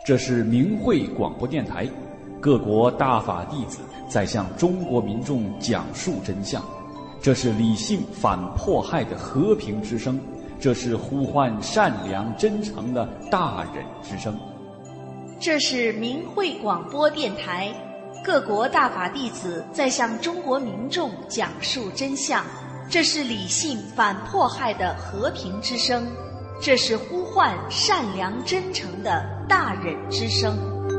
这是明慧广播电台，各国大法弟子在向中国民众讲述真相。这是理性反迫害的和平之声，这是呼唤善良真诚的大忍之声。 这是明慧广播电台，各国大法弟子在向中国民众讲述真相。这是理性反迫害的和平之声，这是呼唤善良真诚的大忍之声。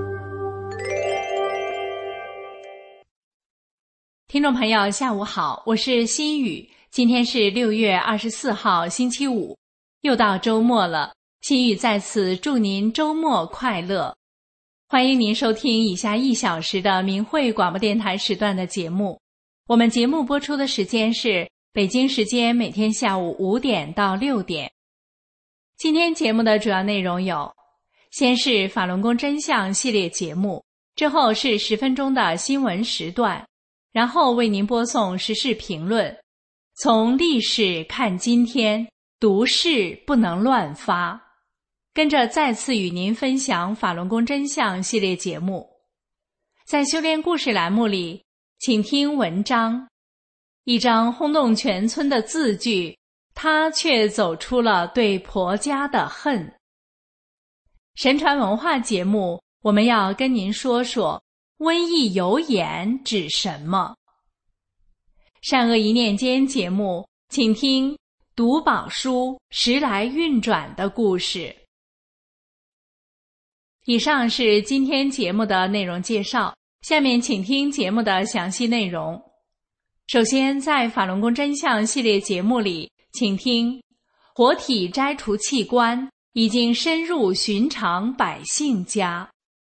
听众朋友下午好，我是心雨。今天是6月24号星期五，又到周末了，心雨在此祝您周末快乐。欢迎您收听以下1小时的明慧广播电台时段的节目。我们节目播出的时间是北京时间每天下午5点到6点。今天节目的主要内容有：先是法轮功真相系列节目，之后是10分钟的新闻时段，然后为您播送时事评论。从历史看今天，毒誓不能乱发。跟着再次与您分享法轮功真相系列节目。在修炼故事栏目里，请听文章，一张轰动全村的字句，他却走出了对婆家的恨。神传文化节目，我们要跟您说说瘟疫有眼指什么。善恶一念间节目，请听读宝书时来运转的故事。以上是今天节目的内容介绍，下面请听节目的详细内容。首先，在法轮功真相系列节目里，请听活体摘除器官已经深入寻常百姓家。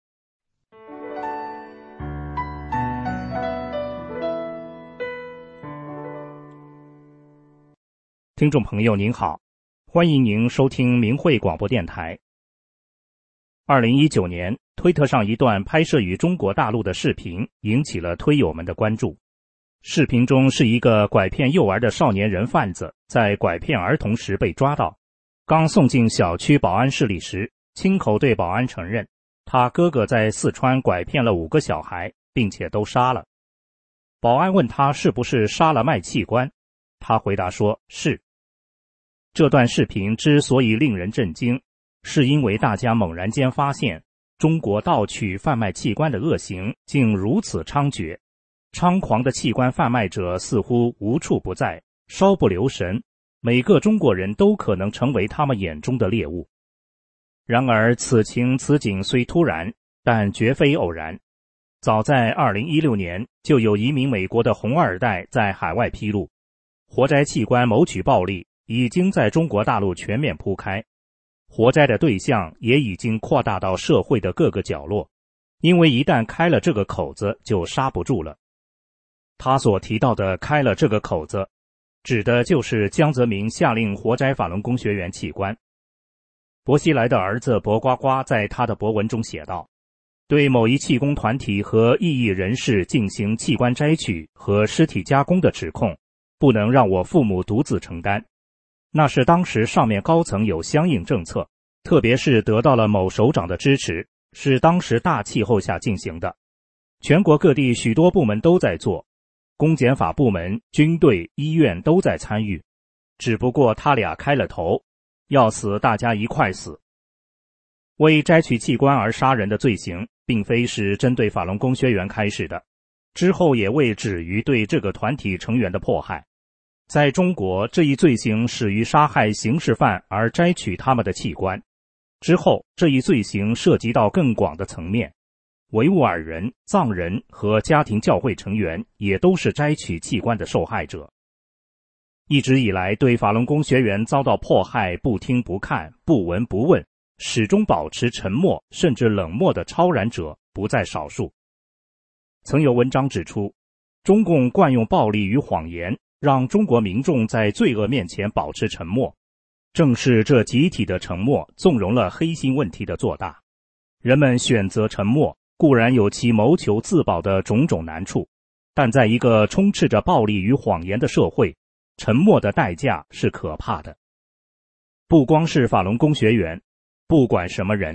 听众朋友您好，欢迎您收听明慧广播电台。2019年，推特上一段拍摄于中国大陆的视频引起了推友们的关注。视频中是一个拐骗幼儿的少年人贩子，在拐骗儿童时被抓到，刚送进小区保安室里时，亲口对保安承认，他哥哥在四川拐骗了5个小孩，并且都杀了。保安问他是不是杀了卖器官，他回答说是。这段视频之所以令人震惊，是因为大家猛然间发现，中国盗取贩卖器官的恶行竟如此猖獗，猖狂的器官贩卖者似乎无处不在，稍不留神，每个中国人都可能成为他们眼中的猎物。然而此情此景虽突然，但绝非偶然。早在2016年，就有一名美国的红二代在海外披露，活摘器官谋取暴利已经在中国大陆全面铺开，活摘的对象也已经扩大到社会的各个角落，因为一旦开了这个口子就刹不住了。他所提到的开了这个口子，指的就是江泽民下令活摘法轮功学员器官。薄熙来的儿子薄瓜瓜在他的博文中写道，对某一气功团体和异议人士进行器官摘取和尸体加工的指控，不能让我父母独自承担。那是当时上面高层有相应政策，特别是得到了某首长的支持，是当时大气候下进行的。全国各地许多部门都在做，公检法部门、军队、医院都在参与，只不过他俩开了头，要死大家一块死。为摘取器官而杀人的罪行，并非是针对法轮功学员开始的，之后也未止于对这个团体成员的迫害。在中国，这一罪行始于杀害刑事犯而摘取他们的器官，之后这一罪行涉及到更广的层面，维吾尔人、藏人和家庭教会成员也都是摘取器官的受害者。一直以来，对法轮功学员遭到迫害不听不看、不闻不问，始终保持沉默甚至冷漠的超然者不在少数。曾有文章指出，中共惯用暴力与谎言，让中国民众在罪恶面前保持沉默，正是这集体的沉默纵容了黑心问题的做大。人们选择沉默，固然有其谋求自保的种种难处，但在一个充斥着暴力与谎言的社会，沉默的代价是可怕的。不光是法轮功学员，不管什么人，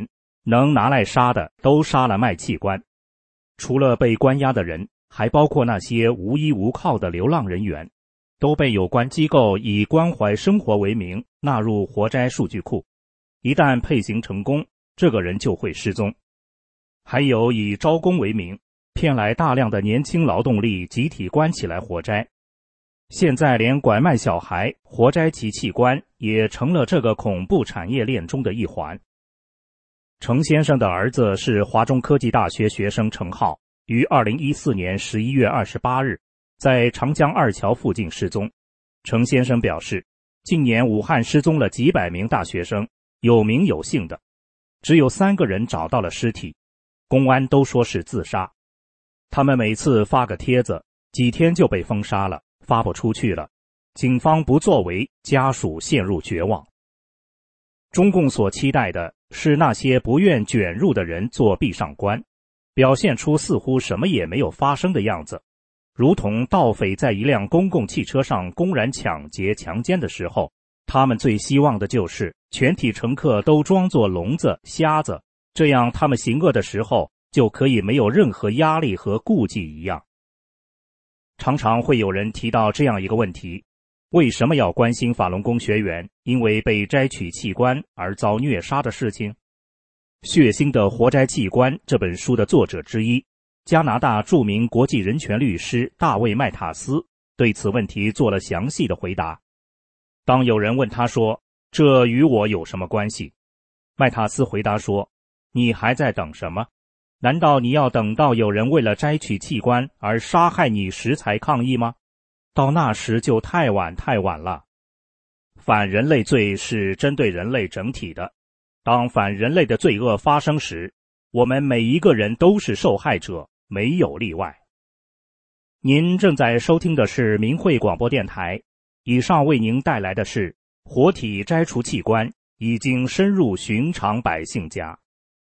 能拿来杀的都杀了卖器官。除了被关押的人，还包括那些无依无靠的流浪人员，都被有关机构以关怀生活为名纳入活摘数据库。一旦配型成功，这个人就会失踪。还有以招工为名，骗来大量的年轻劳动力集体关起来活摘。现在连拐卖小孩、活摘其器官也成了这个恐怖产业链中的一环。程先生的儿子是华中科技大学学生程浩，于2014年11月28日在长江二桥附近失踪。程先生表示，近年武汉失踪了几百名大学生，有名有姓的，只有3个人找到了尸体，公安都说是自杀。他们每次发个帖子，几天就被封杀了，发不出去了，警方不作为，家属陷入绝望。中共所期待的是那些不愿卷入的人做壁上观，表现出似乎什么也没有发生的样子，如同盗匪在一辆公共汽车上公然抢劫强奸的时候，他们最希望的就是全体乘客都装作聋子瞎子，这样他们行恶的时候就可以没有任何压力和顾忌一样。常常会有人提到这样一个问题，为什么要关心法轮功学员因为被摘取器官而遭虐杀的事情？血腥的活摘器官这本书的作者之一，加拿大著名国际人权律师大卫·麦塔斯对此问题做了详细的回答。当有人问他说，这与我有什么关系？麦塔斯回答说，你还在等什么？难道你要等到有人为了摘取器官而杀害你时才抗议吗？到那时就太晚了。反人类罪是针对人类整体的，当反人类的罪恶发生时，我们每一个人都是受害者，没有例外。您正在收听的是明慧广播电台，以上为您带来的是活体摘除器官已经深入寻常百姓家。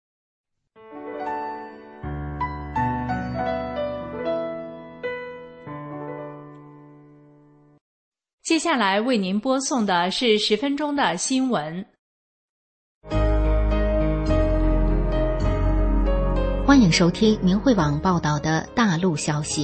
接下来为您播送的是10分钟的新闻。 欢迎收听明慧网报道的大陆消息。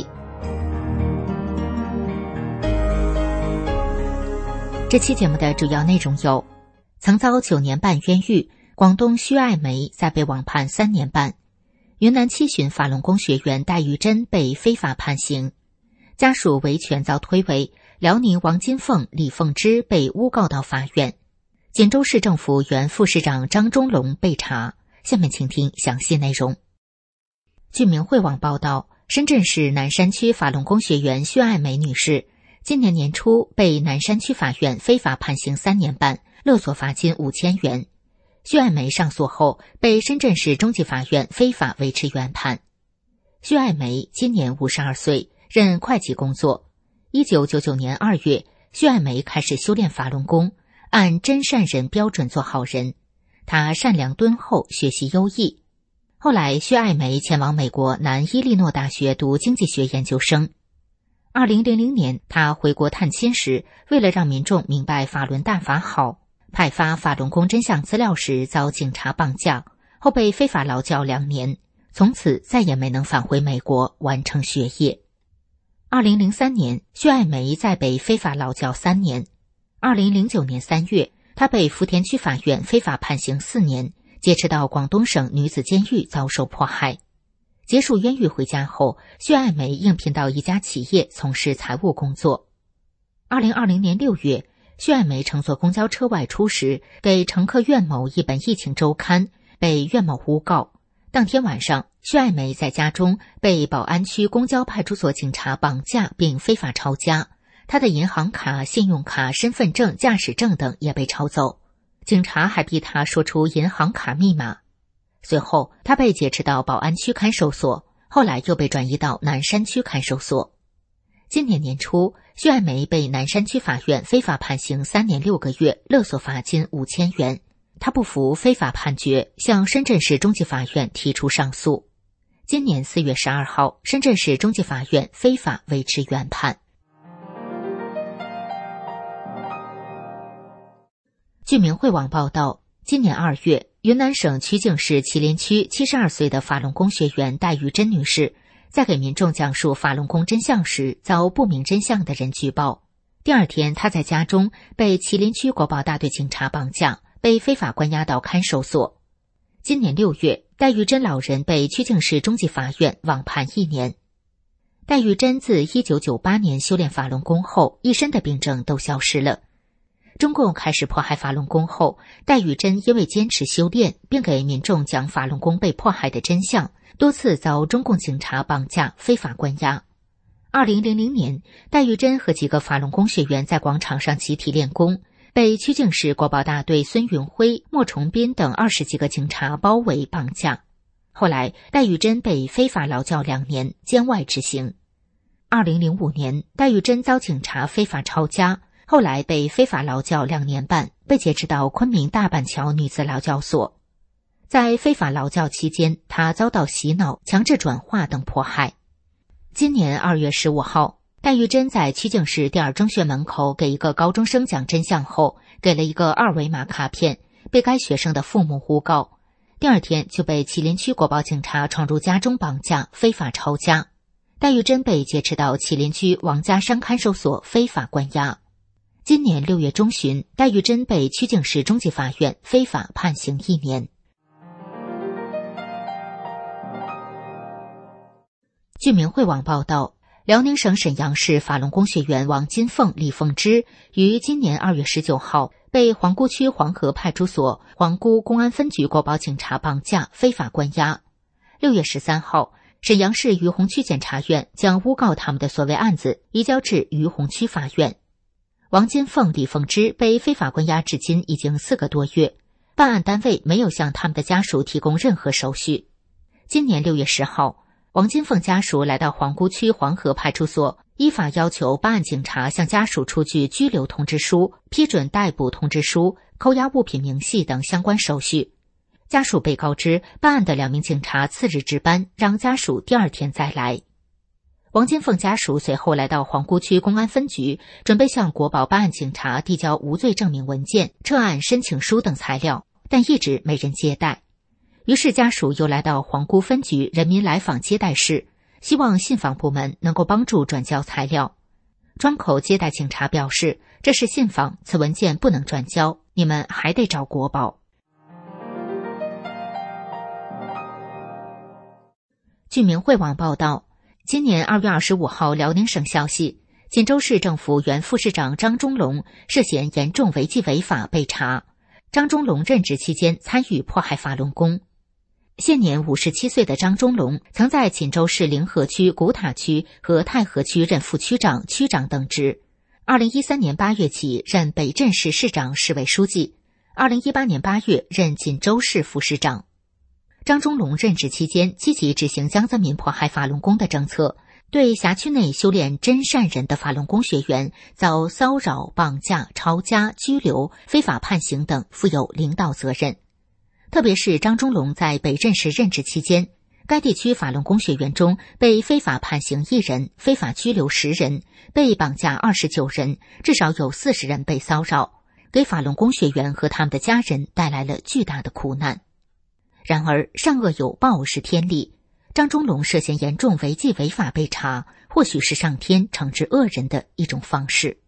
这期节目的主要内容有：曾遭9年半冤狱，广东薛爱梅再被网判3年半；云南七旬法轮功学员戴玉珍被非法判刑；家属维权遭推诿；辽宁王金凤、李凤芝被诬告到法院；锦州市政府原副市长张忠龙被查。下面请听详细内容。据明慧网报道，深圳市南山区法轮功学员薛爱梅女士今年年初被南山区法院非法判刑3年半，勒索罚金5000元。薛爱梅上诉后被深圳市中级法院非法维持原判。薛爱梅今年52岁，任会计工作。1999年2月，薛爱梅开始修炼法轮功，按真善人标准做好人。她善良敦厚，学习优异。后来，薛爱梅前往美国南伊利诺大学读经济学研究生。2000年，她回国探亲时，为了让民众明白法轮大法好，派发法轮功真相资料时遭警察绑架，后被非法劳教2年，从此再也没能返回美国完成学业。2003年，薛爱梅再被非法劳教3年。2009年3月，她被福田区法院非法判刑4年，劫持到广东省女子监狱遭受迫害。结束冤狱回家后，薛爱梅应聘到一家企业从事财务工作。2020年6月，薛爱梅乘坐公交车外出时，给乘客苑某一本疫情周刊，被苑某诬告。当天晚上，薛爱梅在家中被宝安区公交派出所警察绑架并非法抄家，她的银行卡、信用卡、身份证、驾驶证等也被抄走。警察还逼她说出银行卡密码。随后，她被解持到宝安区看守所，后来又被转移到南山区看守所。今年年初，薛爱梅被南山区法院非法判刑3年6个月，勒索罚金5000元。她不服非法判决，向深圳市中级法院提出上诉。今年4月12号，深圳市中级法院非法维持原判。据明慧网报道，今年2月， 云南省曲靖市祁连区72岁的法轮功学员戴玉珍女士，在给民众讲述法轮功真相时，遭不明真相的人举报。第二天，她在家中被祁连区国保大队警察绑架，被非法关押到看守所。今年6月，戴玉珍老人被曲靖市中级法院网判1年。戴玉珍自1998年修炼法轮功后，一身的病症都消失了。中共开始迫害法轮功后，戴玉珍因为坚持修炼，并给民众讲法轮功被迫害的真相，多次遭中共警察绑架、非法关押。2000年，戴玉珍和几个法轮功学员在广场上集体练功，被曲靖市国保大队孙云辉、莫崇斌等20几个警察包围绑架。后来，戴玉珍被非法劳教2年，监外执行。2005年，戴玉珍遭警察非法抄家，后来被非法劳教2年半，被劫持到昆明大板桥女子劳教所。在非法劳教期间，她遭到洗脑、强制转化等迫害。今年2月15号，戴玉珍在曲靖市第二中学门口给一个高中生讲真相后，给了一个2维码卡片，被该学生的父母诬告。第二天就被祁连区国保警察闯入家中绑架、非法抄家。戴玉珍被劫持到祁连区王家山看守所非法关押。今年6月中旬，戴玉珍被曲靖市中级法院非法判刑1年。据明慧网报道，辽宁省沈阳市法轮功学员王金凤、李凤芝于今年2月19号被皇姑区黄河派出所皇姑公安分局国保警察绑架、非法关押。6月13号，沈阳市于洪区检察院将诬告他们的所谓案子移交至于洪区法院。王金凤、李凤芝被非法关押至今已经4个多月，办案单位没有向他们的家属提供任何手续。今年6月10号，王金凤家属来到皇姑区黄河派出所，依法要求办案警察向家属出具拘留通知书、批准逮捕通知书、扣押物品明细等相关手续。家属被告知办案的2名警察次日值班，让家属第二天再来。王金凤家属随后来到皇姑区公安分局，准备向国保办案警察递交无罪证明文件、撤案申请书等材料，但一直没人接待。于是家属又来到皇姑分局人民来访接待室，希望信访部门能够帮助转交材料。窗口接待警察表示，这是信访，此文件不能转交，你们还得找国保。据明慧网报道，今年2月25号，辽宁省消息，锦州市政府原副市长张忠龙涉嫌严重违纪违法被查。张忠龙任职期间参与迫害法轮功。现年57岁的张忠龙曾在锦州市灵河区、古塔区和太和区任副区长、区长等职。2013年8月起任北镇市市长、市委书记。2018年8月任锦州市副市长。张忠龙任职期间积极执行江泽民迫害法轮功的政策，对辖区内修炼真善人的法轮功学员遭骚扰、绑架、抄家、拘留、非法判刑等负有领导责任。特别是张忠龙在北镇市任职期间，该地区法轮功学员中被非法判刑1人，非法拘留10人，被绑架29人，至少有40人被骚扰，给法轮功学员和他们的家人带来了巨大的苦难。然而善恶有报是天理，张忠龙涉嫌严重违纪违法被查，或许是上天惩治恶人的一种方式。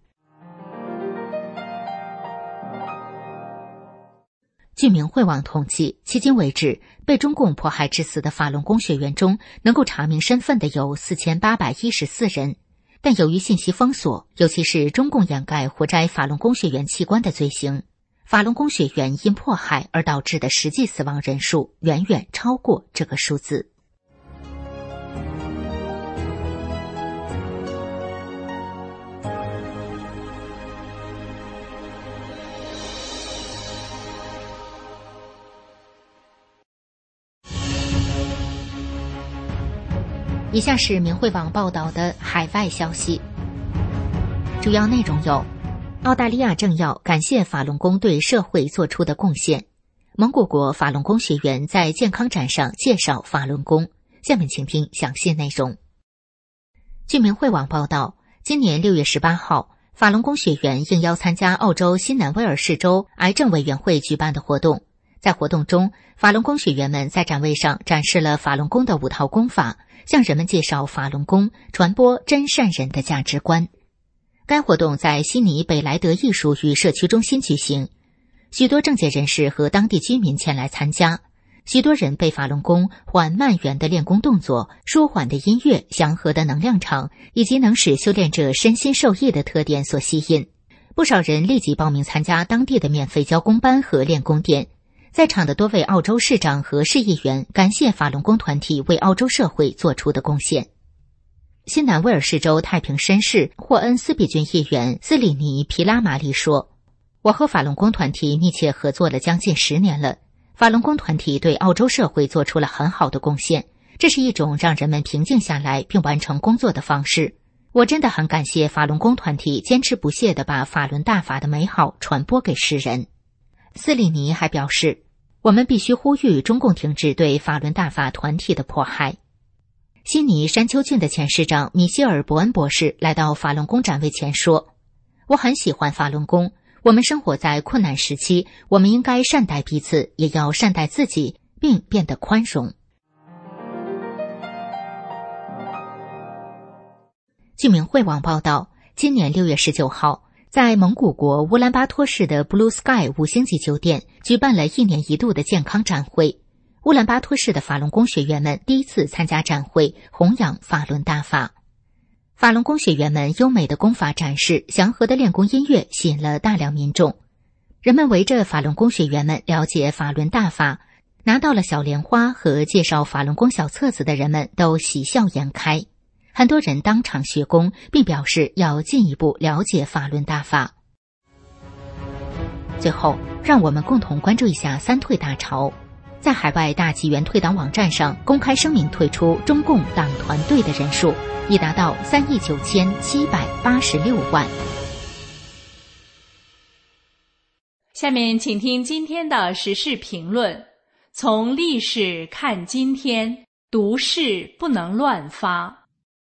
据明慧网统计，迄今为止被中共迫害致死的法轮功学员中，能够查明身份的有4814人，但由于信息封锁，尤其是中共掩盖活摘法轮功学员器官的罪行，法轮功学员因迫害而导致的实际死亡人数远远超过这个数字。以下是明慧网报道的海外消息，主要内容有：澳大利亚政要感谢法轮功对社会做出的贡献；蒙古国法轮功学员在健康展上介绍法轮功。下面请听详细内容。据明慧网报道，今年6月18号，法轮功学员应邀参加澳洲新南威尔士州癌症委员会举办的活动， 在活动中，法轮功学员们在展位上展示了法轮功的5套功法，向人们介绍法轮功，传播真善忍的价值观。该活动在悉尼北莱德艺术与社区中心举行，许多政界人士和当地居民前来参加。许多人被法轮功缓慢圆的练功动作、舒缓的音乐、祥和的能量场以及能使修炼者身心受益的特点所吸引。不少人立即报名参加当地的免费教功班和练功点。在场的多位澳洲市长和市议员感谢法轮功团体为澳洲社会做出的贡献。新南威尔士州太平绅士霍恩斯比郡议员斯里尼皮拉马利说，我和法轮功团体密切合作了将近10年了，法轮功团体对澳洲社会做出了很好的贡献，这是一种让人们平静下来并完成工作的方式。我真的很感谢法轮功团体坚持不懈地把法轮大法的美好传播给世人。斯里尼还表示，我们必须呼吁中共停止对法轮大法团体的迫害。悉尼山丘郡的前市长米歇尔·伯恩博士来到法轮功展位前说，我很喜欢法轮功，我们生活在困难时期，我们应该善待彼此，也要善待自己，并变得宽容。据明慧网报道，今年6月19号，在蒙古国乌兰巴托市的 Blue Sky 5星级酒店举办了1年1度的健康展会。乌兰巴托市的法轮功学员们第一次参加展会，弘扬法轮大法。法轮功学员们优美的功法展示、祥和的练功音乐吸引了大量民众。人们围着法轮功学员们了解法轮大法，拿到了小莲花和介绍法轮功小册子的人们都喜笑颜开。很多人当场学功，并表示要进一步了解法轮大法。最后，让我们共同关注一下三退大潮。在海外大纪元退党网站上公开声明退出中共党团队的人数已达到39786万。 下面请听今天的时事评论。从历史看今天，读事不能乱发。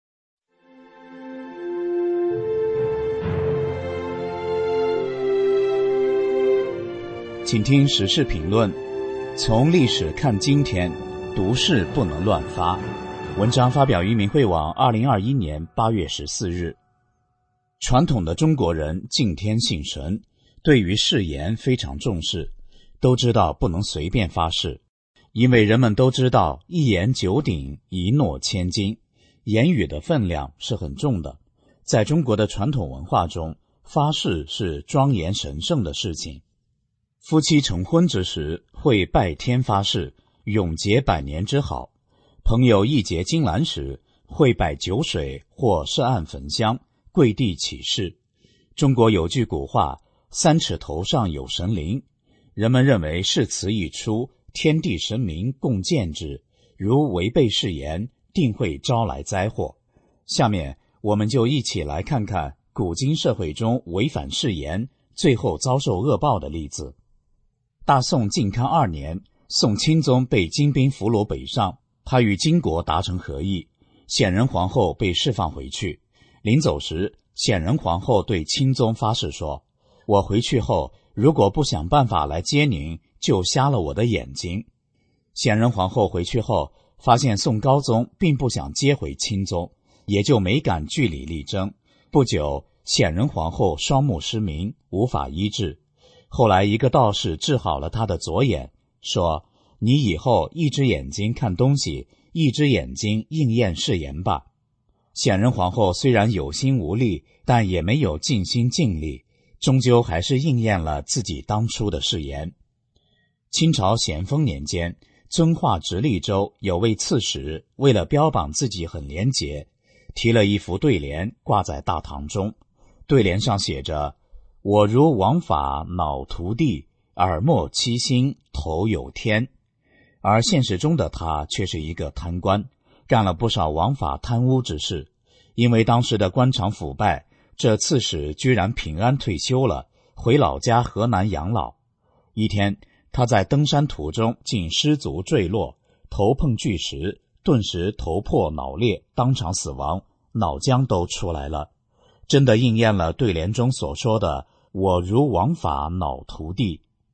请听时事评论。从历史看今天，读事不能乱发。文章发表于明慧网2021年8月14日。传统的中国人敬天信神，对于誓言非常重视，都知道不能随便发誓，因为人们都知道一言九鼎，一诺千金，言语的分量是很重的。在中国的传统文化中，发誓是庄严神圣的事情。夫妻成婚之时，会拜天发誓，永结100年之好；朋友一结金兰时，会摆酒水或设案焚香，跪地起誓。中国有句古话，3尺头上有神灵，人们认为誓词一出，天地神明共鉴之，如违背誓言，定会招来灾祸。下面我们就一起来看看古今社会中违反誓言，最后遭受恶报的例子。大宋靖康2年，宋钦宗被金兵俘虏北上，他与金国达成和议，显仁皇后被释放回去。临走时，显仁皇后对钦宗发誓说，我回去后如果不想办法来接您，就瞎了我的眼睛。显仁皇后回去后发现宋高宗并不想接回钦宗，也就没敢据理力争。不久，显仁皇后双目失明，无法医治。后来一个道士治好了他的左眼，说，你以后一只眼睛看东西，一只眼睛应验誓言吧。显仁皇后虽然有心无力，但也没有尽心尽力，终究还是应验了自己当初的誓言。清朝咸丰年间，遵化直隶州有位刺史，为了标榜自己很廉洁，提了一副对联挂在大堂中，对联上写着，我如王法脑涂地，耳目七星头有天。而现实中的他却是一个贪官，干了不少枉法贪污之事。因为当时的官场腐败，这刺史居然平安退休了，回老家河南养老。一天，他在登山途中竟失足坠落，头碰巨石，顿时头破脑裂，当场死亡，脑浆都出来了。真的应验了对联中所说的，我如王法脑涂地。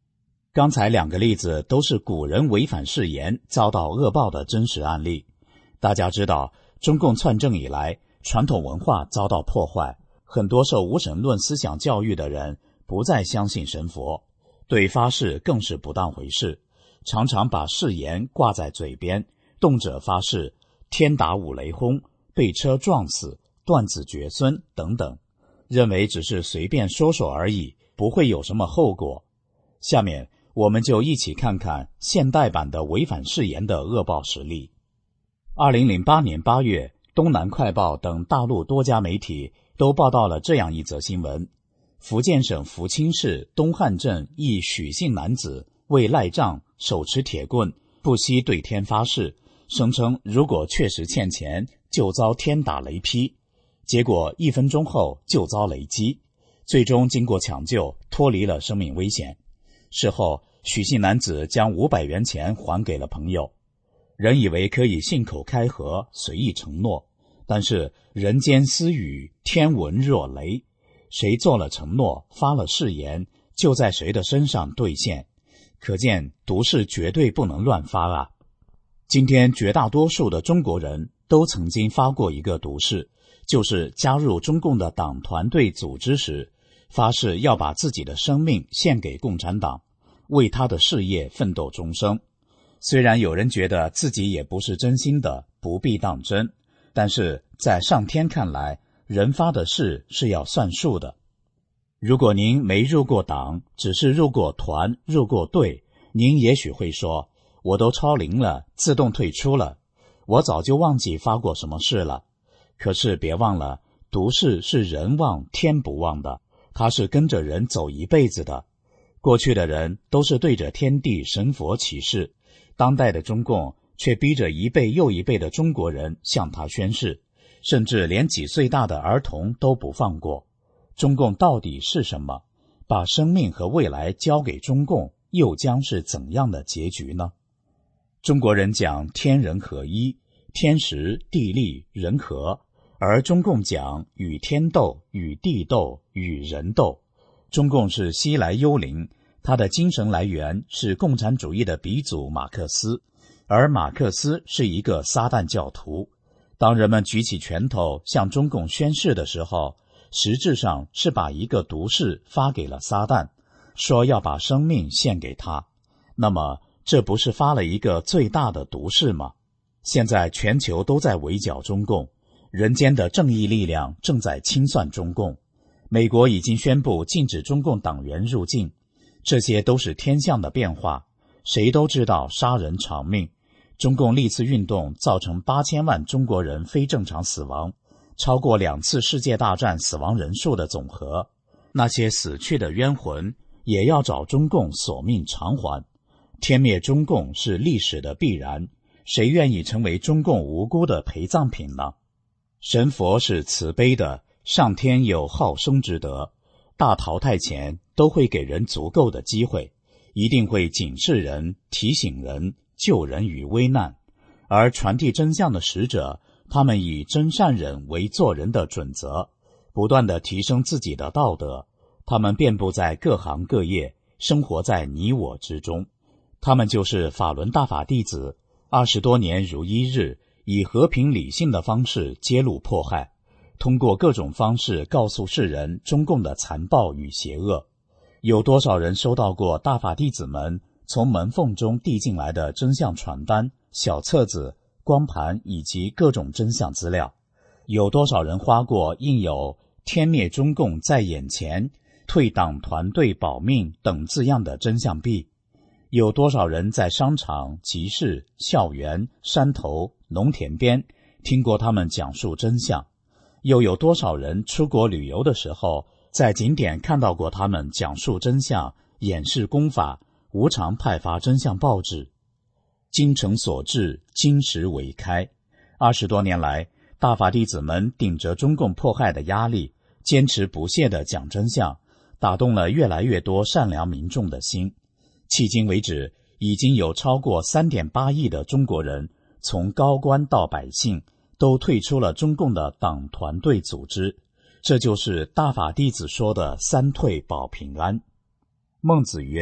刚才2个例子都是古人违反誓言遭到恶报的真实案例。大家知道，中共篡政以来，传统文化遭到破坏，很多受无神论思想教育的人不再相信神佛，对发誓更是不当回事，常常把誓言挂在嘴边，动辄发誓天打五雷轰、被车撞死、断子绝孙等等，认为只是随便说说而已，不会有什么后果。下面我们就一起看看现代版的违反誓言的恶报实例。2008年8月，东南快报等大陆多家媒体都报道了这样一则新闻：福建省福清市东汉镇一许姓男子为赖账，手持铁棍，不惜对天发誓，声称如果确实欠钱，就遭天打雷劈。结果1分钟后就遭雷击，最终经过抢救脱离了生命危险。事后，许姓男子将500元钱还给了朋友。人以为可以信口开河，随意承诺，但是人间私语，天闻若雷，谁做了承诺，发了誓言，就在谁的身上兑现。可见毒誓绝对不能乱发啊！今天绝大多数的中国人都曾经发过一个毒誓，就是加入中共的党团队组织时，发誓要把自己的生命献给共产党，为他的事业奋斗终生。虽然有人觉得自己也不是真心的，不必当真，但是在上天看来，人发的誓是要算数的。如果您没入过党，只是入过团、入过队，您也许会说，我都超龄了，自动退出了，我早就忘记发过什么誓了。可是别忘了，毒誓是人忘天不忘的，它是跟着人走一辈子的。过去的人都是对着天地神佛起誓，当代的中共却逼着一辈又一辈的中国人向他宣誓，甚至连几岁大的儿童都不放过。中共到底是什么？把生命和未来交给中共，又将是怎样的结局呢？中国人讲天人合一，天时地利人和，而中共讲与天斗，与地斗，与人斗。中共是西来幽灵，它的精神来源是共产主义的鼻祖马克思，而马克思是一个撒旦教徒。当人们举起拳头向中共宣誓的时候，实质上是把一个毒誓发给了撒旦，说要把生命献给他。那么这不是发了一个最大的毒誓吗？现在全球都在围剿中共，人间的正义力量正在清算中共。美国已经宣布禁止中共党员入境，这些都是天象的变化。谁都知道杀人偿命，中共历次运动造成8000万中国人非正常死亡，超过2次世界大战死亡人数的总和。那些死去的冤魂也要找中共索命偿还。天灭中共是历史的必然，谁愿意成为中共无辜的陪葬品呢？神佛是慈悲的，上天有好生之德，大淘汰前都会给人足够的机会，一定会警示人、提醒人、救人于危难。而传递真相的使者，他们以真善忍为做人的准则，不断地提升自己的道德。他们遍布在各行各业，生活在你我之中。他们就是法轮大法弟子，20多年如一日，以和平理性的方式揭露迫害，通过各种方式告诉世人中共的残暴与邪恶。有多少人收到过大法弟子们从门缝中递进来的真相传单、小册子、光盘以及各种真相资料？有多少人花过印有天灭中共在眼前、退党团队保命等字样的真相币？有多少人在商场、集市、校园、山头、农田边听过他们讲述真相？又有多少人出国旅游的时候，在景点看到过他们讲述真相、演示功法、无偿派发真相报纸？精诚所至，金石为开。20多年来，大法弟子们顶着中共迫害的压力，坚持不懈地讲真相，打动了越来越多善良民众的心。迄今为止，已经有超过3.8亿的中国人，从高官到百姓，都退出了中共的党团队组织。这就是大法弟子说的三退保平安。孟子曰：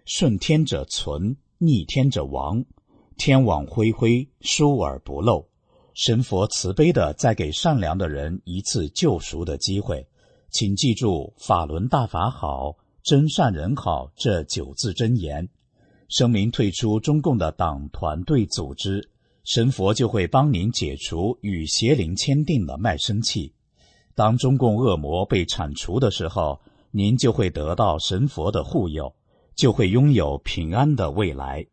顺天者存，逆天者亡。天网恢恢，疏而不漏。神佛慈悲地再给善良的人一次救赎的机会。请记住法轮大法好，真善人好这9字真言。声明退出中共的党团队组织，神佛就会帮您解除与邪灵签订的卖身契。当中共恶魔被铲除的时候，您就会得到神佛的护佑，就会拥有平安的未来。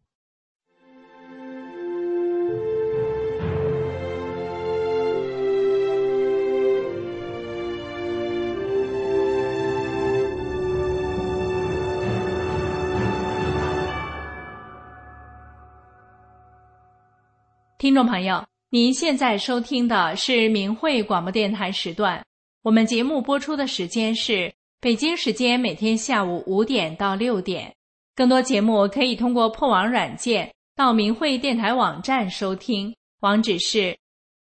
听众朋友，您现在收听的是明慧广播电台时段，我们节目播出的时间是北京时间每天下午5点到6点。更多节目可以通过破网软件到明慧电台网站收听，网址是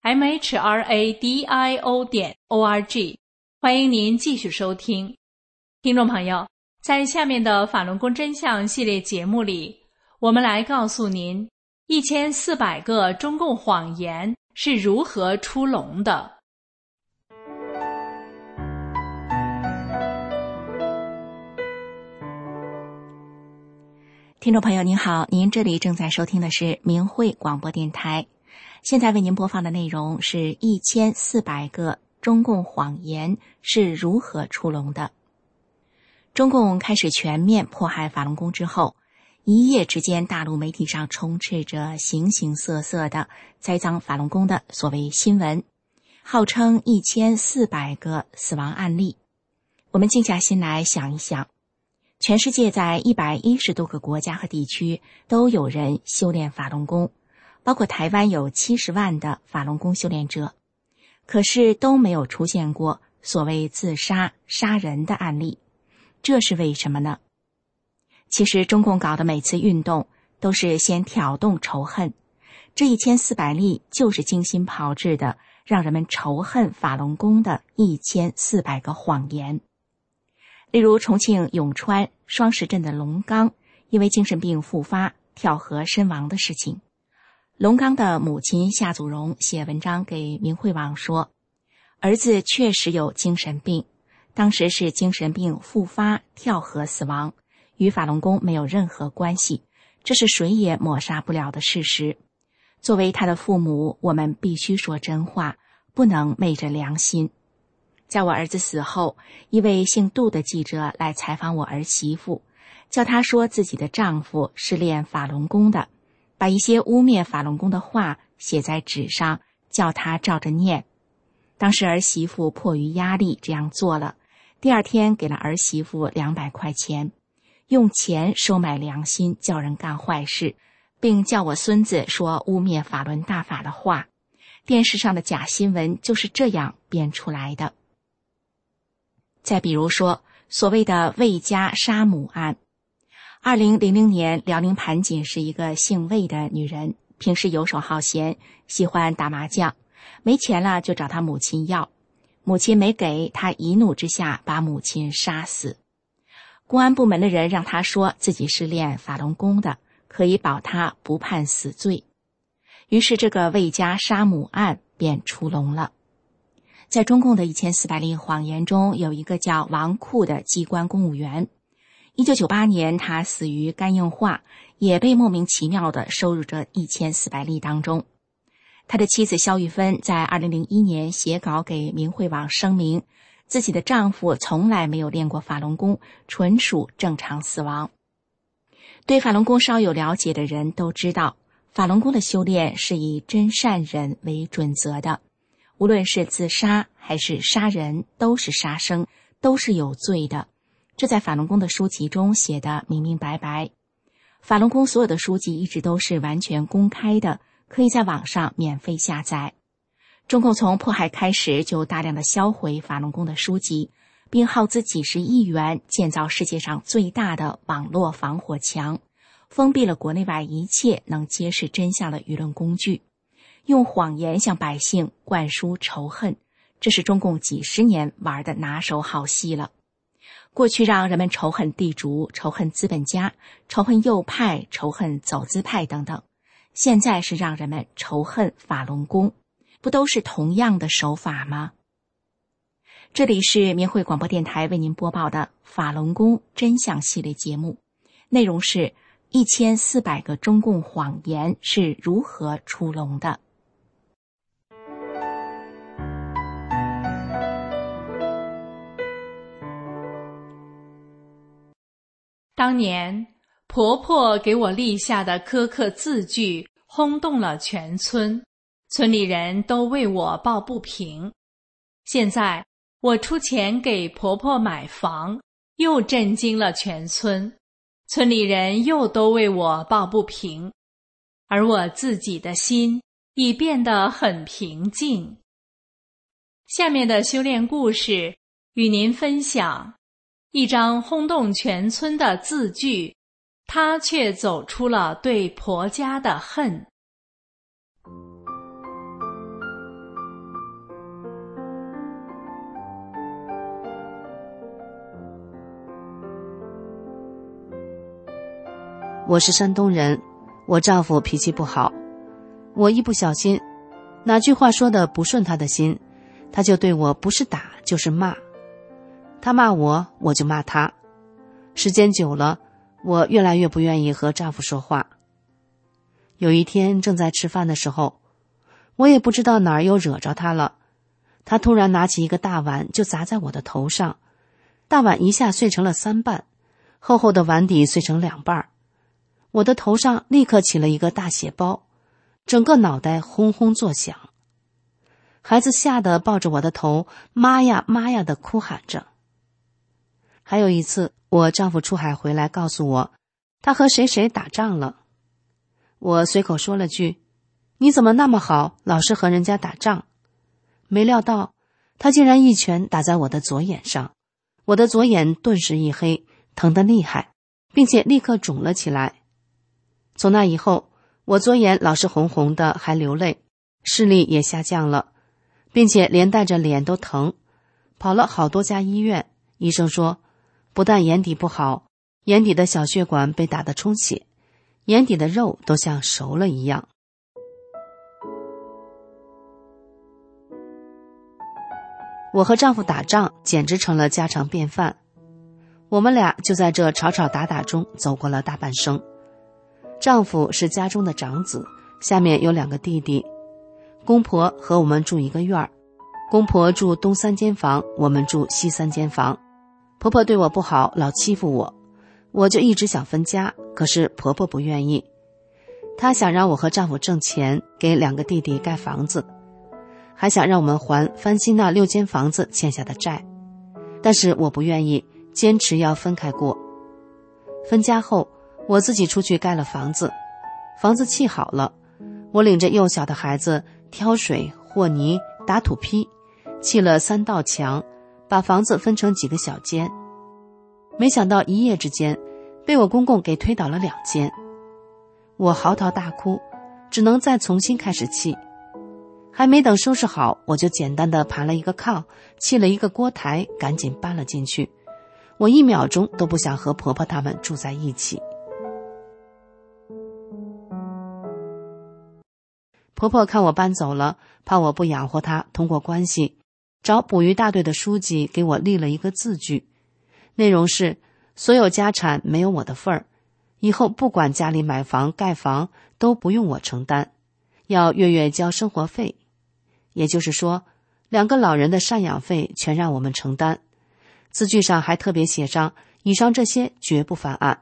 mhradio.org。 欢迎您继续收听。听众朋友，在下面的法轮功真相系列节目里，我们来告诉您1400个中共谎言是如何出笼的。 听众朋友您好，您这里正在收听的是明慧广播电台，现在为您播放的内容是1400个中共谎言是如何出笼的。中共开始全面迫害法轮功之后，一夜之间大陆媒体上充斥着形形色色的栽赃法轮功的所谓新闻，号称1400个死亡案例。我们静下心来想一想，全世界在110多个国家和地区都有人修炼法轮功，包括台湾有70万的法轮功修炼者，可是都没有出现过所谓自杀杀人的案例，这是为什么呢？其实中共搞的每次运动都是先挑动仇恨，这1400例就是精心炮制的让人们仇恨法轮功的1400个谎言。例如重庆永川双石镇的龙刚因为精神病复发跳河身亡的事情，龙刚的母亲夏祖荣写文章给明慧网说，儿子确实有精神病，当时是精神病复发跳河死亡，与法轮功没有任何关系，这是谁也抹杀不了的事实。作为他的父母，我们必须说真话，不能昧着良心。在我儿子死后，一位姓杜的记者来采访我儿媳妇，叫她说自己的丈夫是练法轮功的，把一些污蔑法轮功的话写在纸上，叫她照着念。当时儿媳妇迫于压力这样做了，第二天给了儿媳妇200块钱，用钱收买良心，叫人干坏事，并叫我孙子说污蔑法轮大法的话。电视上的假新闻就是这样编出来的。再比如说所谓的魏家杀母案，2000年辽宁盘锦是一个姓魏的女人，平时游手好闲，喜欢打麻将，没钱了就找她母亲要，母亲没给，她一怒之下把母亲杀死。公安部门的人让她说自己是练法轮功的，可以保她不判死罪。于是这个魏家杀母案便出笼了。在中共的1400例谎言中，有一个叫王库的机关公务员，1998年他死于肝硬化，也被莫名其妙地收入这1400例当中。他的妻子肖玉芬在2001年写稿给明慧网声明，自己的丈夫从来没有练过法轮功，纯属正常死亡。对法轮功稍有了解的人都知道，法轮功的修炼是以真善忍为准则的，无论是自杀还是杀人，都是杀生，都是有罪的。这在法轮功的书籍中写得明明白白。法轮功所有的书籍一直都是完全公开的，可以在网上免费下载。中共从迫害开始就大量的销毁法轮功的书籍，并耗资几十亿元建造世界上最大的网络防火墙，封闭了国内外一切能揭示真相的舆论工具，用谎言向百姓灌输仇恨，这是中共几十年玩的拿手好戏了。 过去让人们仇恨地主、仇恨资本家、仇恨右派、仇恨走资派等等，现在是让人们仇恨法轮功，不都是同样的手法吗？这里是明慧广播电台为您播报的法轮功真相系列节目，内容是1400个中共谎言是如何出笼的。 当年婆婆给我立下的苛刻字句轰动了全村，村里人都为我抱不平。现在我出钱给婆婆买房，又震惊了全村，村里人又都为我抱不平，而我自己的心已变得很平静。下面的修炼故事与您分享一张轰动全村的字句，她却走出了对婆家的恨。 我是山东人，我丈夫脾气不好，我一不小心，哪句话说的不顺他的心，他就对我不是打就是骂。他骂我，我就骂他。时间久了，我越来越不愿意和丈夫说话。有一天正在吃饭的时候，我也不知道哪儿又惹着他了，他突然拿起一个大碗就砸在我的头上，大碗一下碎成了3半，厚厚的碗底碎成2半，我的头上立刻起了一个大血包，整个脑袋轰轰作响。孩子吓得抱着我的头，妈呀妈呀地哭喊着。还有一次，我丈夫出海回来告诉我，他和谁谁打仗了。我随口说了句，你怎么那么好，老是和人家打仗？没料到，他竟然一拳打在我的左眼上，我的左眼顿时一黑，疼得厉害，并且立刻肿了起来。从那以后，我左眼老是红红的，还流泪，视力也下降了，并且连带着脸都疼，跑了好多家医院，医生说不但眼底不好，眼底的小血管被打得充血，眼底的肉都像熟了一样。我和丈夫打仗简直成了家常便饭，我们俩就在这吵吵打打中走过了大半生。丈夫是家中的长子，下面有2个弟弟，公婆和我们住一个院儿，公婆住东3间房，我们住西3间房。婆婆对我不好，老欺负我，我就一直想分家，可是婆婆不愿意。她想让我和丈夫挣钱，给2个弟弟盖房子，还想让我们还翻新那6间房子欠下的债，但是我不愿意，坚持要分开过。分家后，我自己出去盖了房子，房子砌好了，我领着幼小的孩子挑水、和泥、打土坯，砌了3道墙，把房子分成几个小间。没想到一夜之间被我公公给推倒了2间，我嚎啕大哭，只能再重新开始砌。还没等收拾好，我就简单的盘了一个炕，砌了一个锅台，赶紧搬了进去。我1秒钟都不想和婆婆他们住在一起。婆婆看我搬走了，怕我不养活她，通过关系找捕鱼大队的书记给我立了一个字据，内容是所有家产没有我的份儿，以后不管家里买房盖房都不用我承担，要月月交生活费，也就是说2个老人的赡养费全让我们承担。字据上还特别写上以上这些绝不翻案。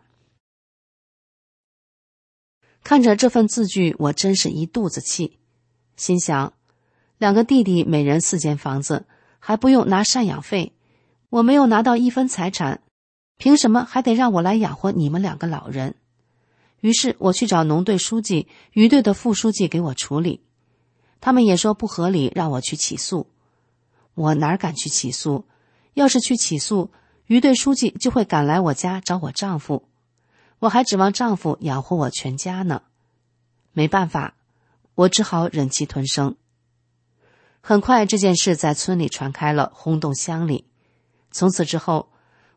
看着这份字据，我真是一肚子气，心想2个弟弟每人4间房子，还不用拿赡养费，我没有拿到1分财产，凭什么还得让我来养活你们2个老人？于是我去找农队书记、渔队的副书记给我处理，他们也说不合理，让我去起诉。我哪敢去起诉？要是去起诉，渔队书记就会赶来我家找我丈夫，我还指望丈夫养活我全家呢。没办法，我只好忍气吞声。很快这件事在村里传开了，轰动乡里。从此之后，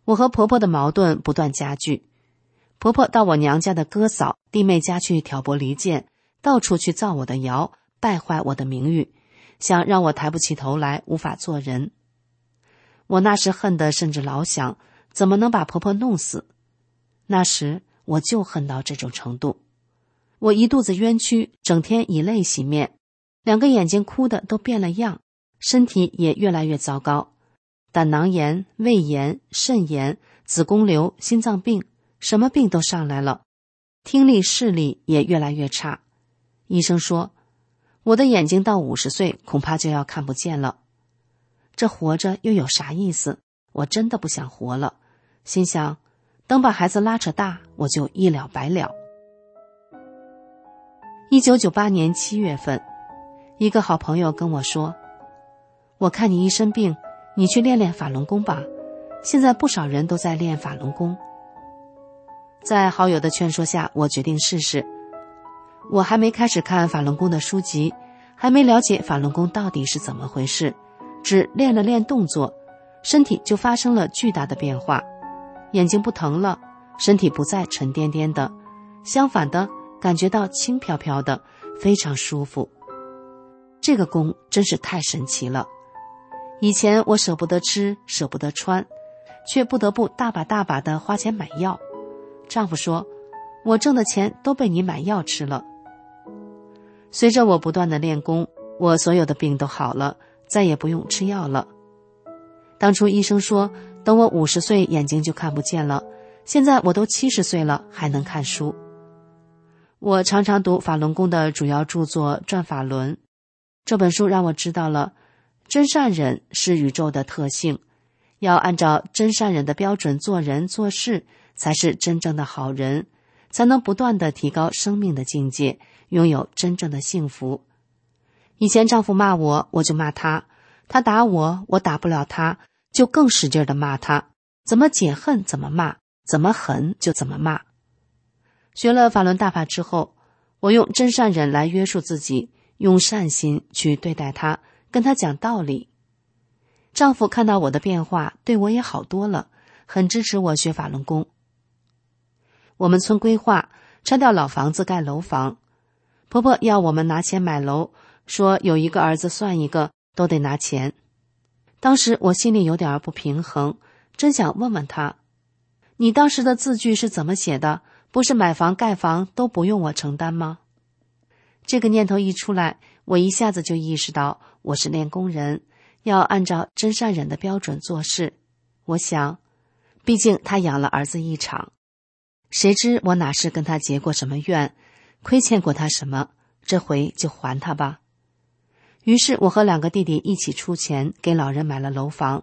我和婆婆的矛盾不断加剧。婆婆到我娘家的哥嫂、弟妹家去挑拨离间，到处去造我的谣，败坏我的名誉，想让我抬不起头来，无法做人。我那时恨得甚至老想，怎么能把婆婆弄死？那时我就恨到这种程度。我一肚子冤屈，整天以泪洗面，2个眼睛哭得都变了样，身体也越来越糟糕，胆囊炎、胃炎、肾炎、子宫瘤、心脏病，什么病都上来了，听力视力也越来越差。医生说，我的眼睛到50岁恐怕就要看不见了。这活着又有啥意思？我真的不想活了，心想，等把孩子拉扯大，我就一了百了。1998年7月份，一个好朋友跟我说，我看你一身病，你去练练法轮功吧，现在不少人都在练法轮功。在好友的劝说下，我决定试试。我还没开始看法轮功的书籍，还没了解法轮功到底是怎么回事，只练了练动作，身体就发生了巨大的变化，眼睛不疼了，身体不再沉甸甸的，相反的，感觉到轻飘飘的，非常舒服。这个功真是太神奇了。以前我舍不得吃，舍不得穿，却不得不大把大把的花钱买药。丈夫说，我挣的钱都被你买药吃了。随着我不断的练功，我所有的病都好了，再也不用吃药了。当初医生说，等我50岁眼睛就看不见了，现在我都70岁了，还能看书。我常常读法轮功的主要著作《转法轮》，这本书让我知道了真善忍是宇宙的特性，要按照真善忍的标准做人做事，才是真正的好人，才能不断地提高生命的境界，拥有真正的幸福。以前丈夫骂我，我就骂他，他打我，我打不了他，就更使劲地骂他，怎么解恨怎么骂，怎么狠就怎么骂。学了法轮大法之后，我用真善忍来约束自己，用善心去对待他，跟他讲道理。丈夫看到我的变化，对我也好多了，很支持我学法轮功。我们村规划拆掉老房子盖楼房，婆婆要我们拿钱买楼，说有一个儿子算一个，都得拿钱。当时我心里有点不平衡，真想问问她，你当时的字据是怎么写的？不是买房盖房都不用我承担吗？这个念头一出来，我一下子就意识到我是练功人，要按照真善忍的标准做事。我想，毕竟他养了儿子一场，谁知我哪是跟他结过什么怨，亏欠过他什么，这回就还他吧。于是我和2个弟弟一起出钱给老人买了楼房。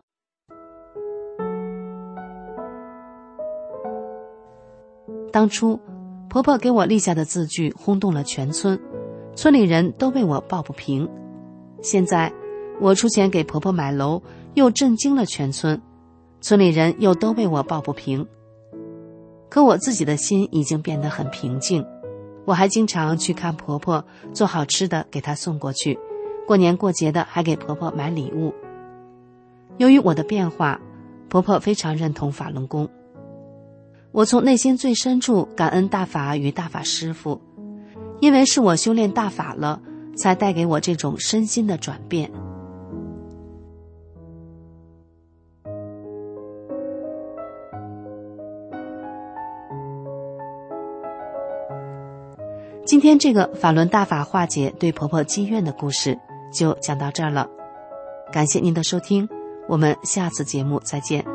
当初婆婆给我立下的字据轰动了全村，村里人都为我抱不平。现在我出钱给婆婆买楼，又震惊了全村，村里人又都为我抱不平。可我自己的心已经变得很平静，我还经常去看婆婆，做好吃的给她送过去，过年过节的还给婆婆买礼物。由于我的变化，婆婆非常认同法轮功。我从内心最深处感恩大法与大法师父，因为是我修炼大法了，才带给我这种身心的转变。今天这个法轮大法化解对婆婆积怨的故事就讲到这儿了，感谢您的收听，我们下次节目再见。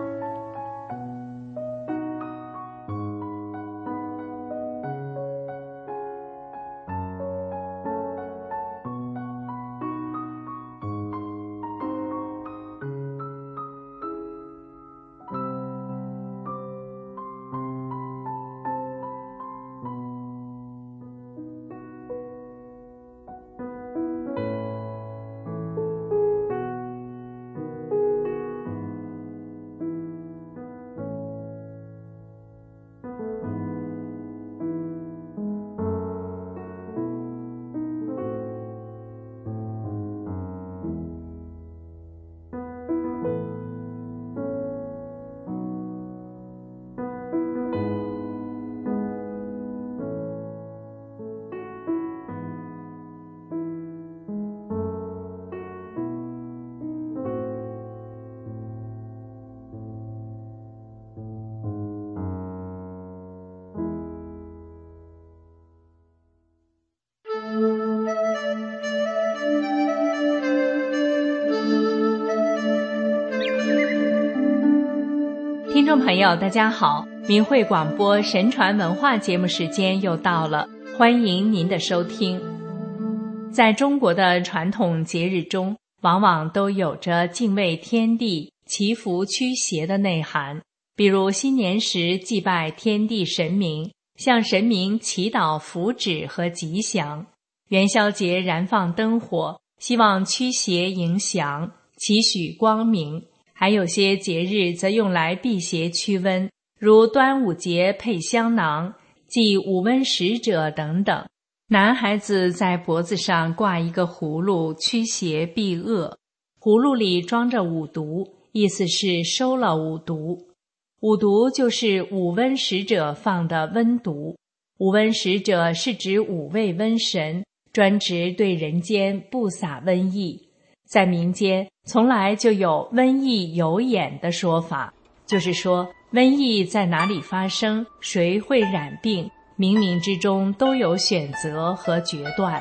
众朋友大家好，明慧广播神传文化节目时间又到了，欢迎您的收听。在中国的传统节日中，往往都有着敬畏天地、祈福驱邪的内涵，比如新年时祭拜天地神明，向神明祈祷福祉和吉祥；元宵节燃放灯火，希望驱邪迎祥，祈许光明。还有些节日则用来辟邪驱瘟，如端午节配香囊、祭五瘟使者等等。男孩子在脖子上挂一个葫芦，驱邪避恶。葫芦里装着五毒，意思是收了五毒。五毒就是五瘟使者放的瘟毒。五瘟使者是指五位瘟神，专职对人间布撒瘟疫。在民间从来就有瘟疫有眼的说法，就是说瘟疫在哪里发生，谁会染病，冥冥之中都有选择和决断。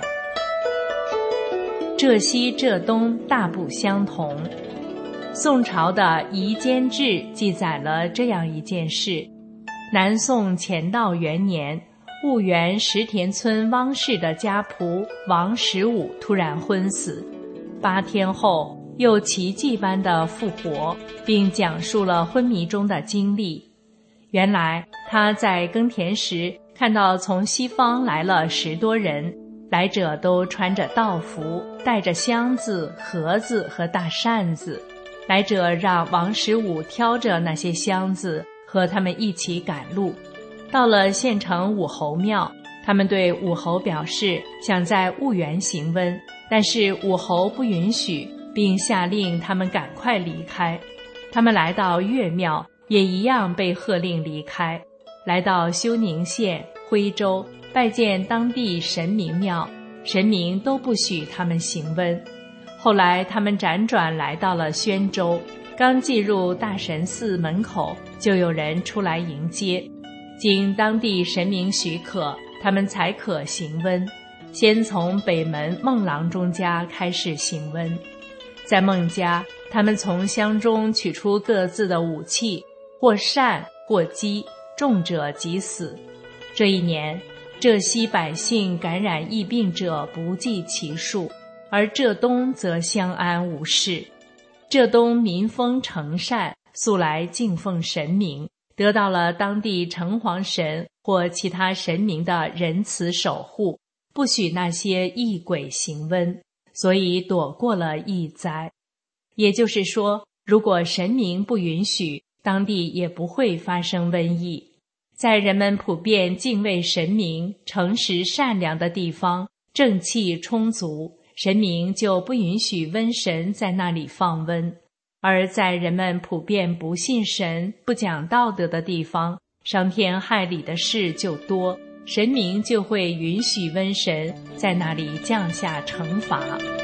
浙西浙东大不相同。宋朝的《夷坚志》记载了这样一件事：南宋乾道元年，婺源石田村汪氏的家仆王十五突然昏死，8天后又奇迹般的复活，并讲述了昏迷中的经历。原来他在耕田时看到从西方来了10多人，来者都穿着道服，带着箱子、盒子和大扇子。来者让王十五挑着那些箱子和他们一起赶路。到了县城武侯庙，他们对武侯表示想在婺源行瘟，但是武侯不允许，并下令他们赶快离开。他们来到岳庙，也一样被喝令离开。来到休宁县、徽州，拜见当地神明庙，神明都不许他们行瘟。后来他们辗转来到了宣州，刚进入大神寺门口，就有人出来迎接。经当地神明许可，他们才可行瘟。先从北门孟郎中家开始行瘟。在孟家，他们从箱中取出各自的武器，或扇或击，重者即死。这一年，浙西百姓感染疫病者不计其数，而浙东则相安无事。浙东民风诚善，素来敬奉神明，得到了当地城隍神或其他神明的仁慈守护，不许那些异鬼行瘟，所以躲过了疫灾。也就是说，如果神明不允许，当地也不会发生瘟疫。在人们普遍敬畏神明、诚实善良的地方，正气充足，神明就不允许瘟神在那里放瘟。而在人们普遍不信神、不讲道德的地方，伤天害理的事就多，神明就会允许瘟神在那里降下惩罚。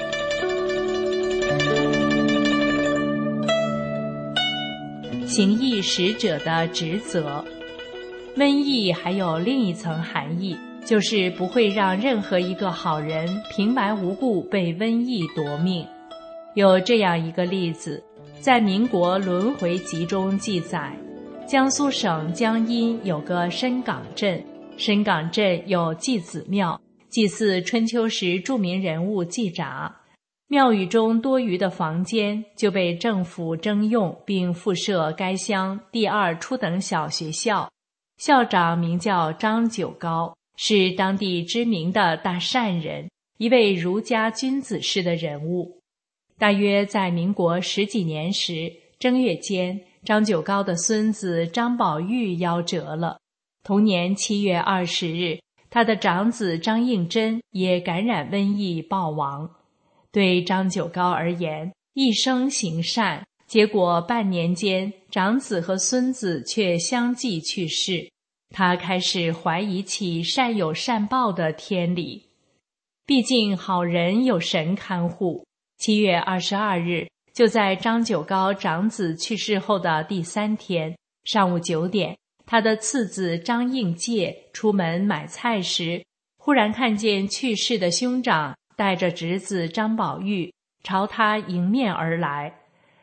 行义使者的职责。瘟疫还有另一层含义，就是不会让任何一个好人平白无故被瘟疫夺命。有这样一个例子，在民国轮回集中记载，江苏省江阴有个深港镇，深港镇有祭子庙，祭祀春秋时著名人物季札。庙宇中多余的房间就被政府征用，并附设该乡第2初等小学校，校长名叫张九高，是当地知名的大善人，一位儒家君子式的人物。大约在民国10几年时，正月间，张九高的孙子张宝玉夭折了。同年7月20日，他的长子张应真也感染瘟疫暴亡。对张九高而言，一生行善，结果半年间，长子和孙子却相继去世。他开始怀疑起善有善报的天理。毕竟好人有神看护。7月22日，就在张九高长子去世后的第3天，上午9点，他的次子张应介出门买菜时，忽然看见去世的兄长带着侄子张宝玉朝他迎面而来。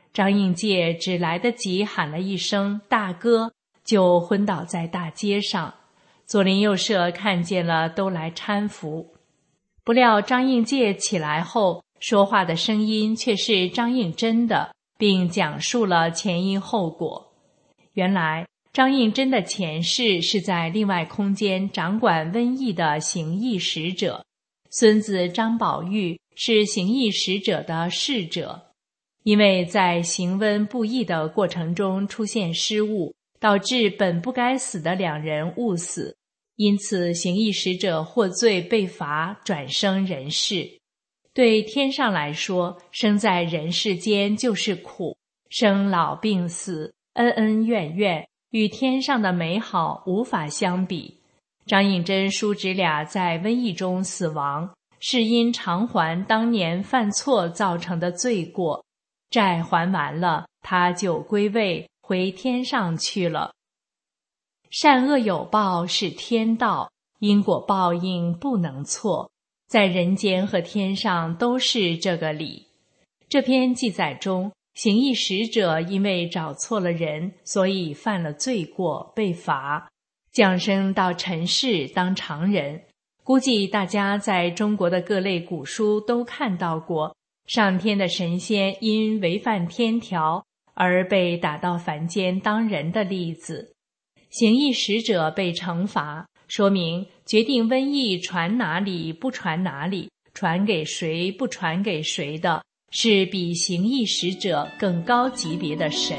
张应介只来得及喊了一声大哥，就昏倒在大街上。左邻右舍看见了，都来搀扶。不料张应介起来后，说话的声音却是张应真的，并讲述了前因后果。原来张应真的前世是在另外空间掌管瘟疫的行疫使者，孙子张宝玉是行疫使者的侍者。因为在行瘟布疫的过程中出现失误，导致本不该死的两人误死，因此行疫使者获罪被罚，转生人世。对天上来说，生在人世间就是苦，生老病死，恩恩怨怨，与天上的美好无法相比。张应真叔侄俩在瘟疫中死亡，是因偿还当年犯错造成的罪过，债还完了，他就归位回天上去了。善恶有报是天道，因果报应不能错，在人间和天上都是这个理。这篇记载中，行疫使者因为找错了人，所以犯了罪过，被罚，降生到尘世当常人。估计大家在中国的各类古书都看到过，上天的神仙因违反天条而被打到凡间当人的例子。行疫使者被惩罚，说明决定瘟疫传哪里不传哪里，传给谁不传给谁的，是比行疫使者更高级别的神。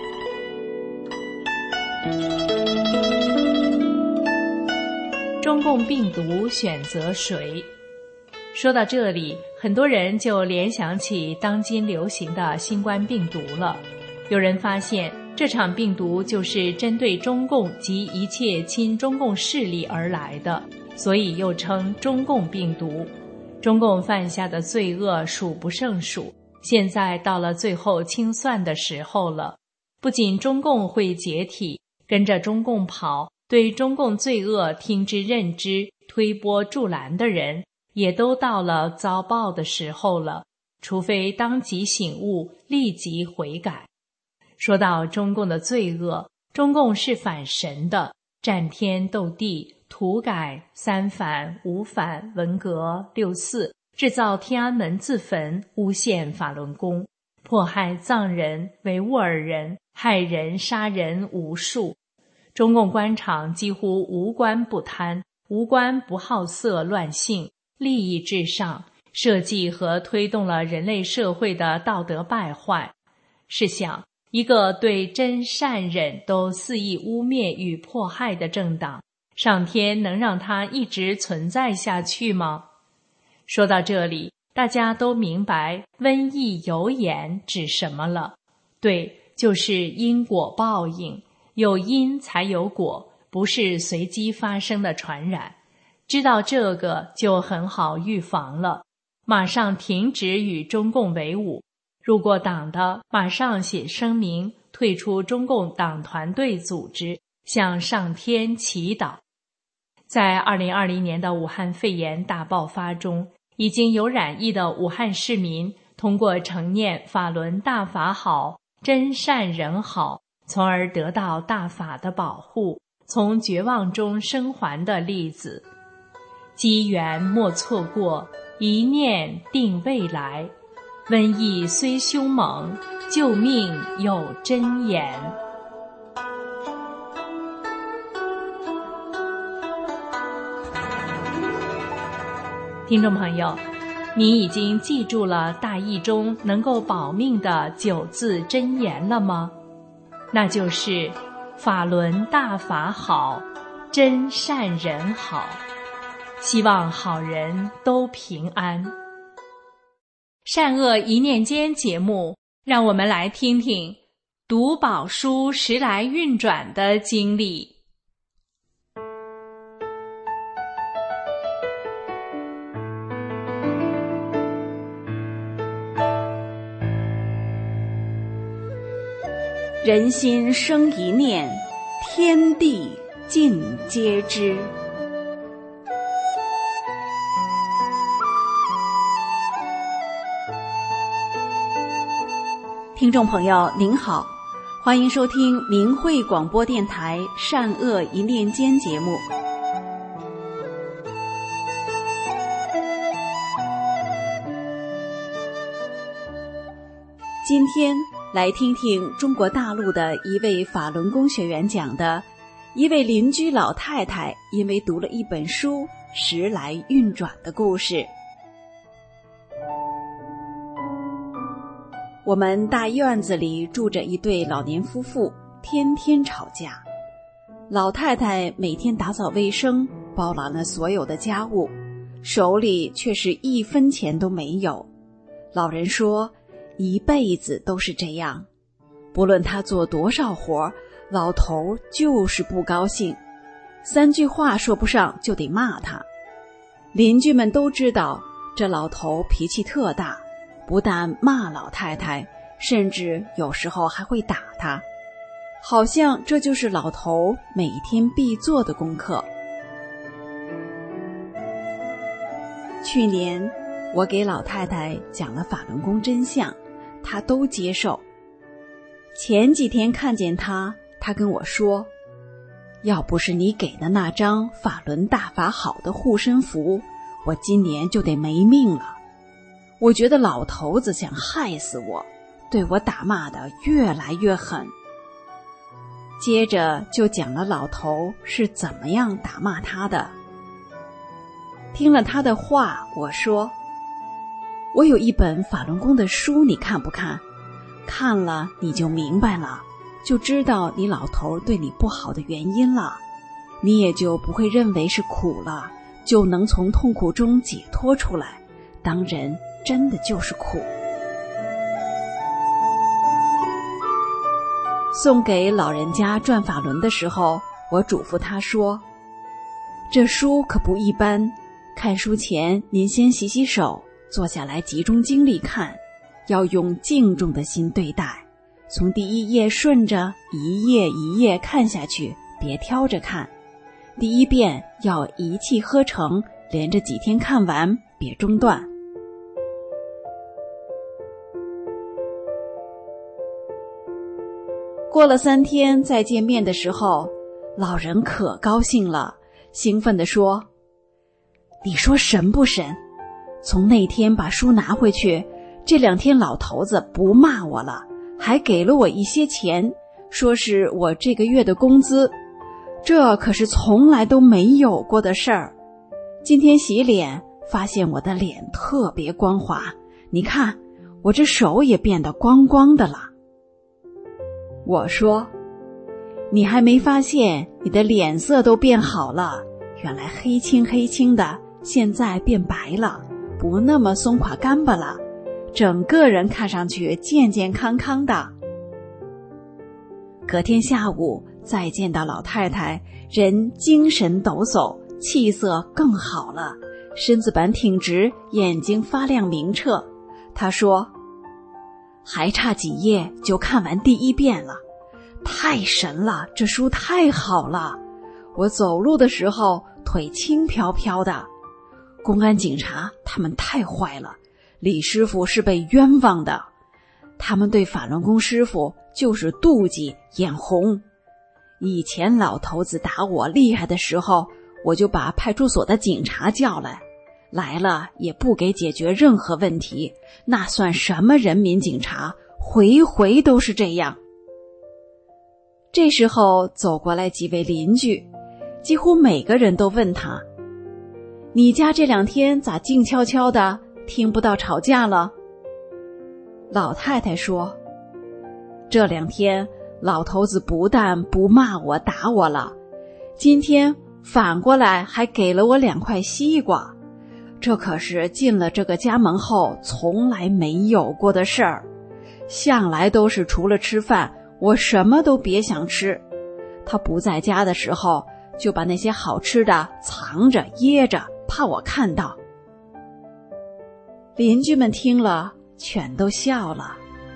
中共病毒选择谁？说到这里，很多人就联想起当今流行的新冠病毒了。有人发现，这场病毒就是针对中共及一切亲中共势力而来的，所以又称中共病毒。中共犯下的罪恶数不胜数，现在到了最后清算的时候了。不仅中共会解体，跟着中共跑，对中共罪恶听之任之、推波助澜的人，也都到了遭报的时候了，除非当即醒悟，立即悔改。说到中共的罪恶，中共是反神的，战天斗地，土改、三反、五反、文革、六四，制造天安门自焚，诬陷法轮功，迫害藏人、维吾尔人，害人杀人无数。中共官场几乎无官不贪，无官不好色乱性，利益至上，设计和推动了人类社会的道德败坏。试想，一个对真善忍都肆意污蔑与迫害的政党，上天能让它一直存在下去吗？说到这里，大家都明白瘟疫有眼指什么了。对，就是因果报应，有因才有果，不是随机发生的传染。知道这个就很好预防了，马上停止与中共为伍。入过党的，马上写声明，退出中共党团队组织，向上天祈祷。在2020年的武汉肺炎大爆发中，已经有染疫的武汉市民通过承念法轮大法好，真善人好，从而得到大法的保护，从绝望中生还的例子。机缘莫错过，一念定未来。瘟疫虽凶猛，救命有真言。听众朋友，你已经记住了大意中能够保命的9字真言了吗？那就是法轮大法好，真善人好。希望好人都平安。善恶一念间节目，让我们来听听读宝书时来运转的经历。 人心生一念，天地尽皆知。 听众朋友您好，欢迎收听明慧广播电台善恶一念间节目。今天来听听中国大陆的一位法轮功学员讲的一位邻居老太太因为读了一本书时来运转的故事。我们大院子里住着一对老年夫妇，天天吵架。老太太每天打扫卫生，包揽了所有的家务，手里却是1分钱都没有。老人说一辈子都是这样，不论他做多少活，老头就是不高兴，3句话说不上就得骂他。邻居们都知道这老头脾气特大，不但骂老太太，甚至有时候还会打他，好像这就是老头每天必做的功课。去年我给老太太讲了法轮功真相，她都接受。前几天看见她跟我说，要不是你给的那张法轮大法好的护身符，我今年就得没命了。我觉得老头子想害死我，对我打骂的越来越狠。接着就讲了老头是怎么样打骂他的。听了他的话，我说，我有一本法轮功的书，你看不看？看了你就明白了，就知道你老头对你不好的原因了，你也就不会认为是苦了，就能从痛苦中解脱出来。当人真的就是苦。送给老人家转法轮的时候，我嘱咐他说，这书可不一般，看书前您先洗洗手，坐下来集中精力看，要用敬重的心对待，从第1页顺着一页一页看下去，别挑着看。第1遍要一气呵成，连着几天看完，别中断。过了3天再见面的时候，老人可高兴了，兴奋地说，你说神不神？从那天把书拿回去，这2天老头子不骂我了，还给了我一些钱，说是我这个月的工资，这可是从来都没有过的事儿。今天洗脸，发现我的脸特别光滑，你看我这手也变得光光的了。我说，你还没发现你的脸色都变好了，原来黑青黑青的，现在变白了，不那么松垮干巴了，整个人看上去健健康康的。隔天下午再见到老太太，人精神抖擞，气色更好了，身子板挺直，眼睛发亮明澈。她说，还差几页就看完第1遍了，太神了，这书太好了，我走路的时候腿轻飘飘的。公安警察他们太坏了，李师傅是被冤枉的，他们对法轮功师傅就是妒忌眼红。以前老头子打我厉害的时候，我就把派出所的警察叫来了也不给解决任何问题，那算什么人民警察，回回都是这样。这时候走过来几位邻居，几乎每个人都问他，你家这2天咋静悄悄的，听不到吵架了？老太太说，这2天老头子不但不骂我打我了，今天反过来还给了我2块西瓜，这可是进了这个家门后从来没有过的事儿，向来都是除了吃饭我什么都别想吃。他不在家的时候，就把那些好吃的藏着掖着，怕我看到。邻居们听了全都笑了。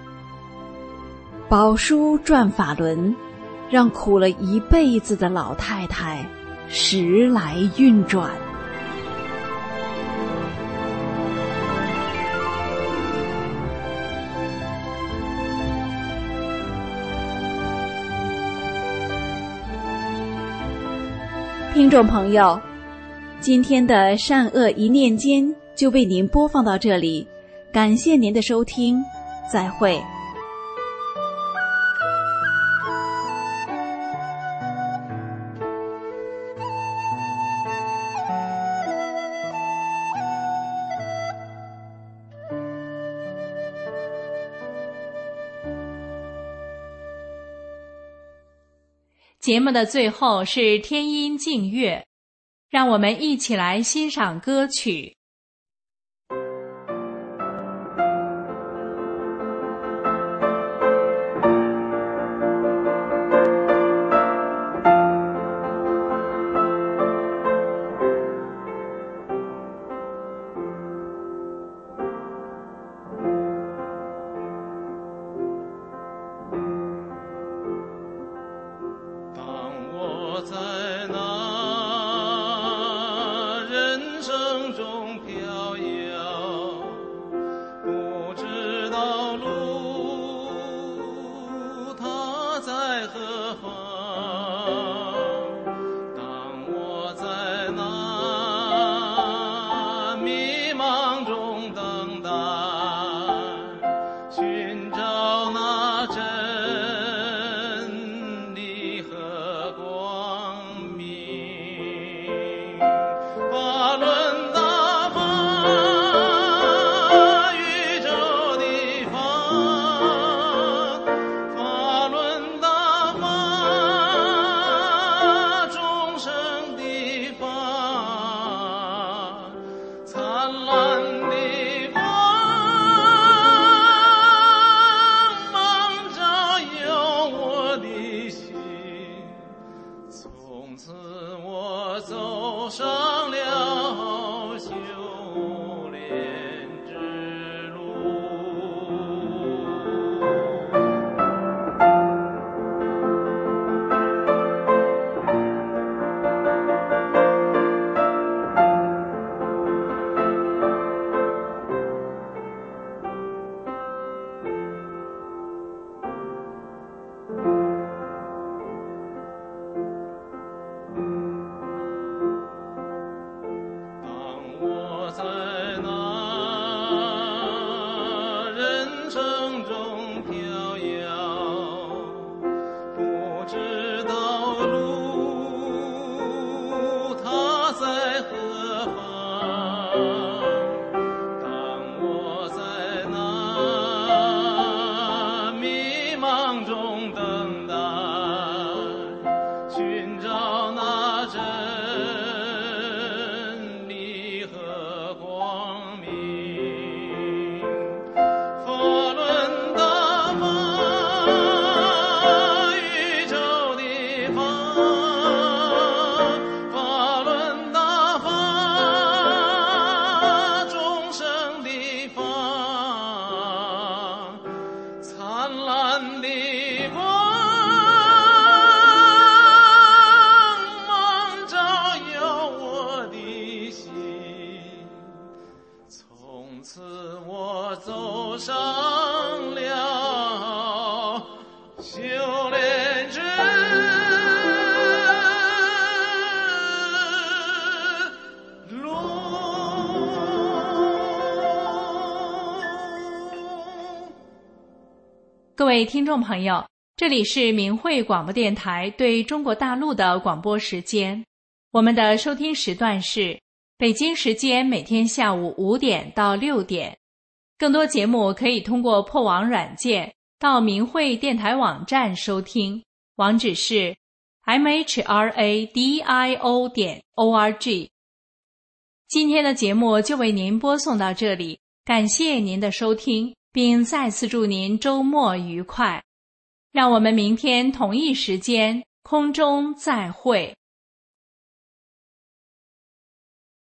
宝书转法轮，让苦了一辈子的老太太时来运转。 听众朋友，今天的善恶一念间就为您播放到这里，感谢您的收听，再会。 节目的最后是天音静乐，让我们一起来欣赏歌曲。各位听众朋友，这里是明慧广播电台对中国大陆的广播时间。我们的收听时段是北京时间每天下午5点到6点。更多节目可以通过破网软件到明慧电台网站收听，网址是 mhradio.org。今天的节目就为您播送到这里，感谢您的收听，并再次祝您周末愉快。让我们明天同一时间空中再会。